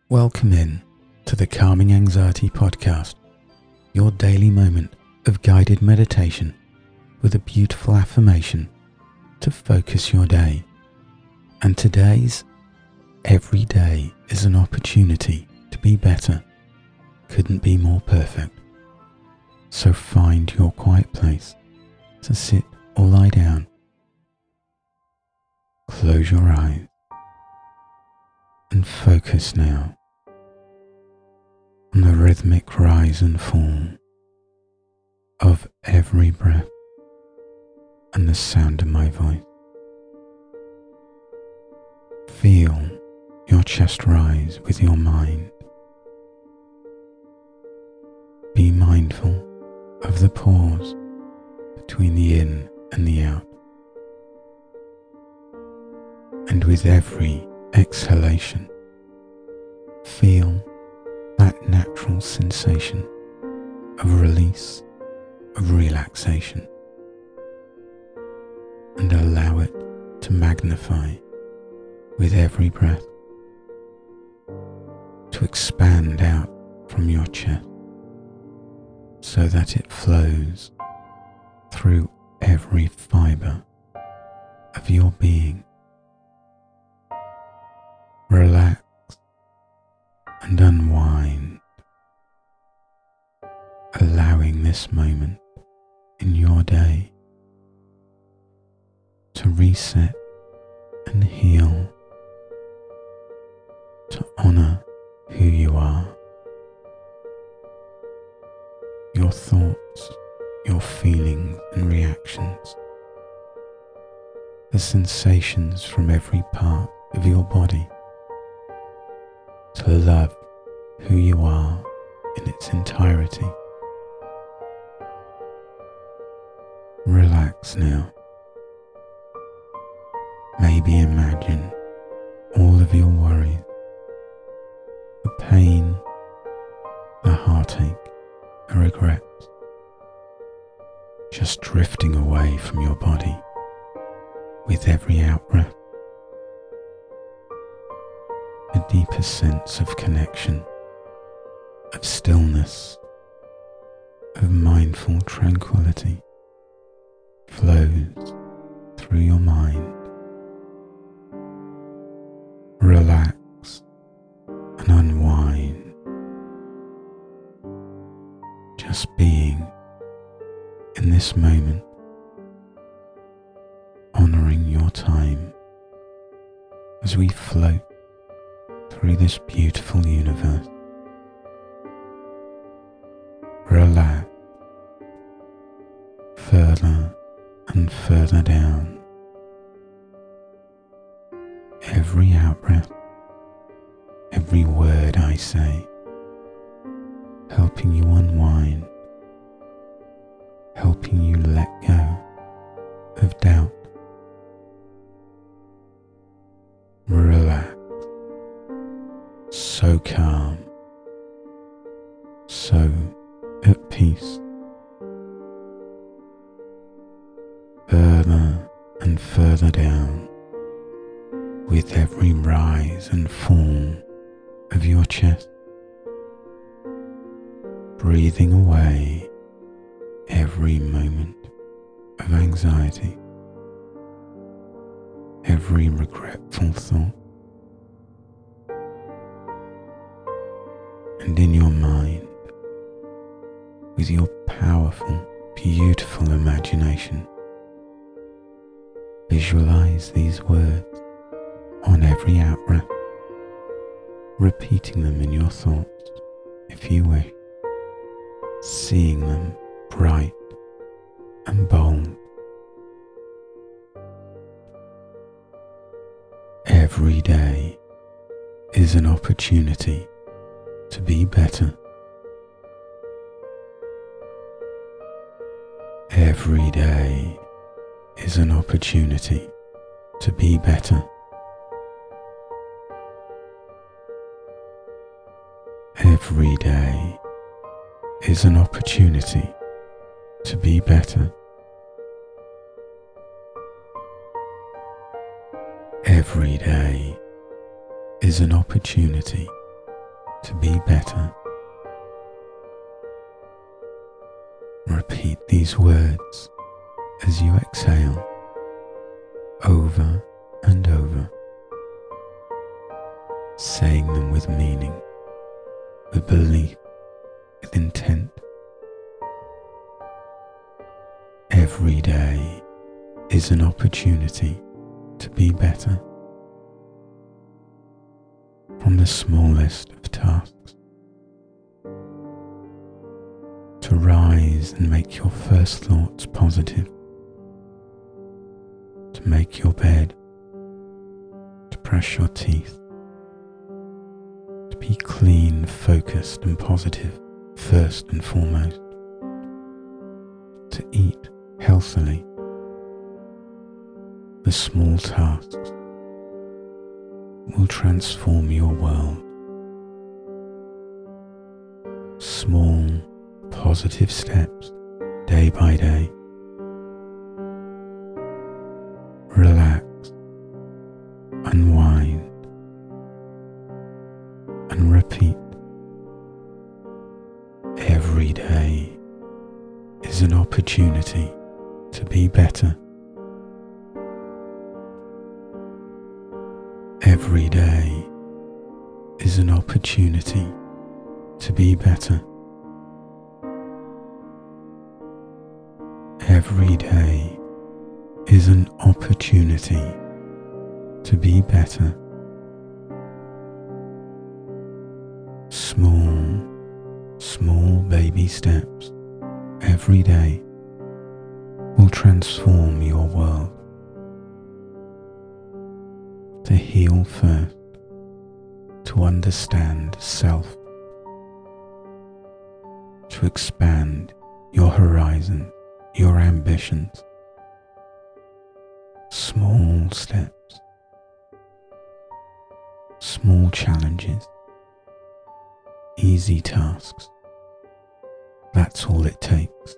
Welcome in to the Calming Anxiety Podcast, your daily moment of guided meditation with a beautiful affirmation to focus your day. And today's every day is an opportunity to be better couldn't be more perfect. So find your quiet place to sit or lie down. Close your eyes and focus now on the rhythmic rise and fall of every breath and the sound of my voice. Feel your chest rise with your mind. Be mindful of the pause between the in and the out. And with every exhalation, feel that natural sensation of release, of relaxation, and allow it to magnify with every breath, to expand out from your chest so that it flows through every fibre of your being. Relax and unwind, allowing this moment in your day to reset and heal, to honour who you are, your thoughts, your feelings and reactions, the sensations from every part of your body, to love who you are in its entirety. Relax now. Maybe imagine all of your worries, the pain, the heartache, the regrets, just drifting away from your body with every out-breath. A deeper sense of connection, of stillness, of mindful tranquility flows through your mind. Relax and unwind, just being in this moment, honouring your time as we float through this beautiful universe. Relax further and further down. Every out-breath, every word I say, helping you unwind, helping you let go of doubt. Relax. So calm, so at peace. Further and further down, with every rise and fall of your chest, breathing away every moment of anxiety, every regretful thought. And in your mind, with your powerful, beautiful imagination, visualize these words on every out-breath, repeating them in your thoughts if you wish, seeing them bright and bold. Every day is an opportunity to be better. Every day is an opportunity to be better. Every day is an opportunity to be better. Every day is an opportunity to be better. Repeat these words as you exhale, over and over, saying them with meaning, with belief, with intent. Every day is an opportunity to be better. From the smallest of tasks, to rise and make your first thoughts positive, to make your bed, to brush your teeth, to be clean, focused and positive first and foremost, to eat healthily. The small tasks will transform your world. Small, positive steps, day by day. Relax, unwind, and repeat. Every day is an opportunity to be better. Every day is an opportunity to be better. Every day is an opportunity to be better. Small baby steps every day will transform your world. To heal first, to understand self, to expand your horizon, your ambitions. Small steps, small challenges, easy tasks. That's all it takes.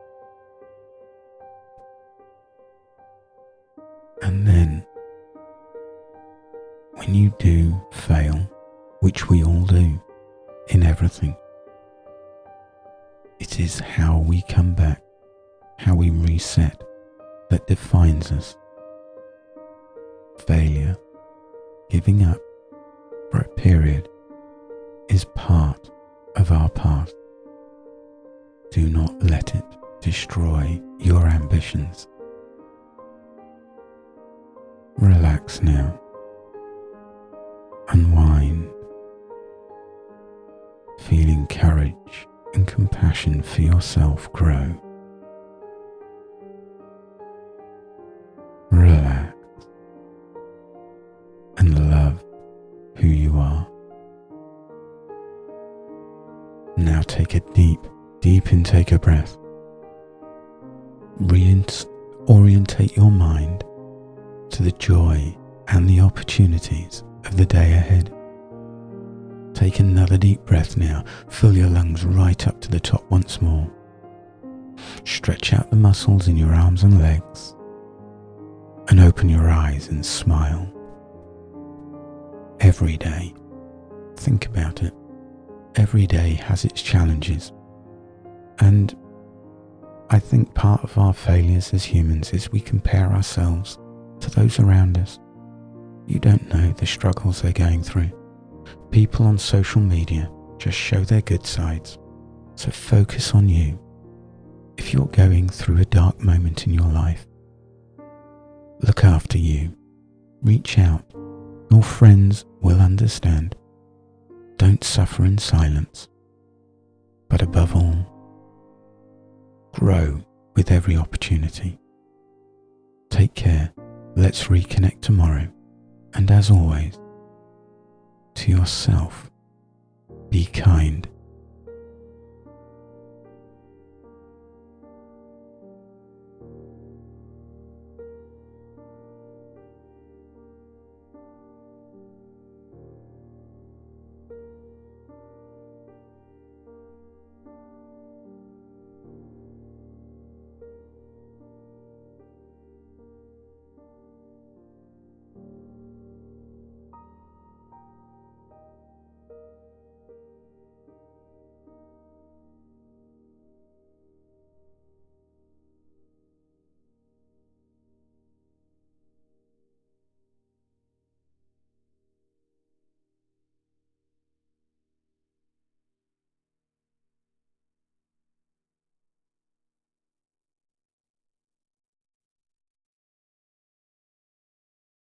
And then, when you do fail, which we all do in everything, it is how we come back, how we reset, that defines us. Failure, giving up for a period, is part of our past. Do not let it destroy your ambitions. Relax now. Unwind, feeling courage and compassion for yourself grow. Relax and love who you are. Now take a deep intake of breath. Orientate your mind to the joy and the opportunities of the day ahead. Take another deep breath now. Fill your lungs right up to the top once more. Stretch out the muscles in your arms and legs and open your eyes and smile. Every day, think about it. Every day has its challenges. And I think part of our failures as humans is we compare ourselves to those around us. You don't know the struggles they're going through. People on social media just show their good sides. So focus on you. If you're going through a dark moment in your life, look after you. Reach out. Your friends will understand. Don't suffer in silence. But above all, grow with every opportunity. Take care. Let's reconnect tomorrow. And as always, to yourself, be kind.